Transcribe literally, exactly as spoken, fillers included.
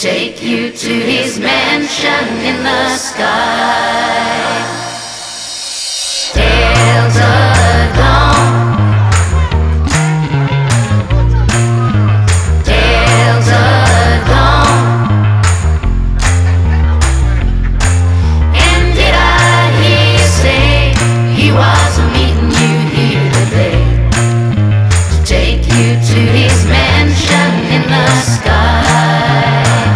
take you to his mansion in the sky.